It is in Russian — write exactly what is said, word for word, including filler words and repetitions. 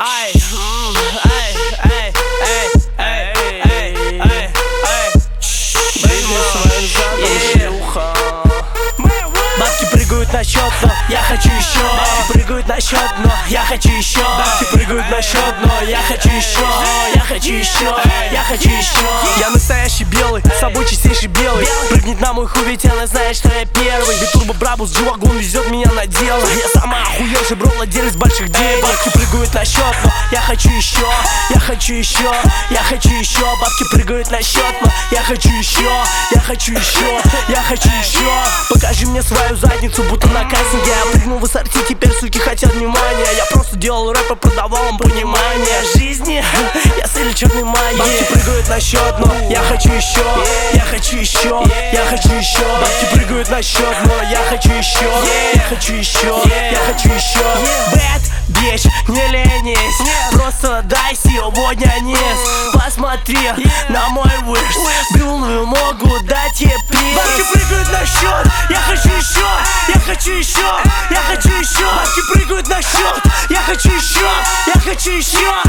Ай, ай, ай, ай, ай, ай, ай, ай. Бабки прыгают на счет, но я хочу еще. Бабки прыгают на счет, но я хочу еще. Бабки прыгают на счет, но я хочу еще. Я хочу еще, я хочу еще. Я настоящий белый, с собой чистейший белый. Прыгнет на мой хуй, ведь она знает, что я первый. Ведь турбо брабус, G-Wagon везет меня на дело. Я сама охуевший, бро, владелец больших денег. Бабки прыгают на счет, но я хочу еще. Я хочу еще, я хочу еще. Бабки прыгают на счет, но я хочу еще. Я хочу еще, я хочу еще. Покажи мне свою задницу, будто на кастинге. Я прыгнул в эс эр ти, теперь суки хотят внимания. Я просто делал рэп и продавал им понимание жизни. Я с или черной магией. Бабки прыгают на счет, но я хочу еще. Я хочу еще, я хочу еще. Бабки прыгают на счет, но я хочу еще. Я хочу еще, я хочу еще. Bad bitch, не ленись, просто дай сегодня низ. Посмотри на мой выш, брюлную могу дать тебе приз. Бабки прыгают на счет, я хочу еще. Я хочу еще, я хочу еще. Бабки прыгают на счет, я хочу еще. Я хочу еще.